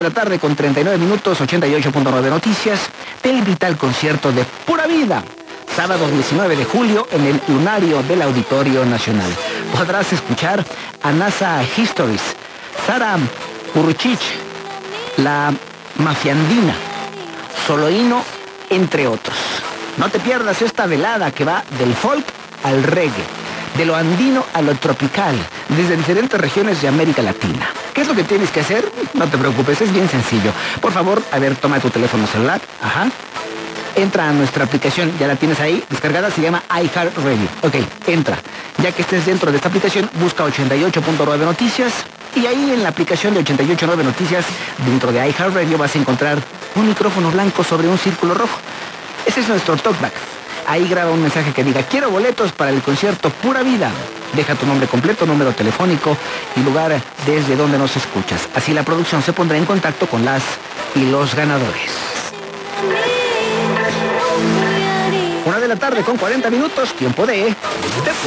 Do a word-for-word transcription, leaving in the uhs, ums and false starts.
la tarde con treinta y nueve minutos, ochenta y ocho punto nueve Noticias te invita al concierto de Pura Vida, sábado diecinueve de julio en el Lunario del Auditorio Nacional. Podrás escuchar a NASA Histories, Sara Uruchich, La Mafiandina, Soloíno, entre otros. No te pierdas esta velada que va del folk al reggae, de lo andino a lo tropical, desde diferentes regiones de América Latina. ¿Qué es lo que tienes que hacer? No te preocupes, es bien sencillo. Por favor, a ver, toma tu teléfono celular. Ajá. Entra a nuestra aplicación, ya la tienes ahí, descargada, se llama iHeartRadio. Ok, entra. Ya que estés dentro de esta aplicación, busca ochenta y ocho punto nueve Noticias y ahí en la aplicación de ochenta y ocho punto nueve Noticias, dentro de iHeartRadio, vas a encontrar un micrófono blanco sobre un círculo rojo. Ese es nuestro talkback. Ahí graba un mensaje que diga, quiero boletos para el concierto Pura Vida. Deja tu nombre completo, número telefónico y lugar desde donde nos escuchas. Así la producción se pondrá en contacto con las y los ganadores. Una de la tarde con cuarenta minutos, tiempo de...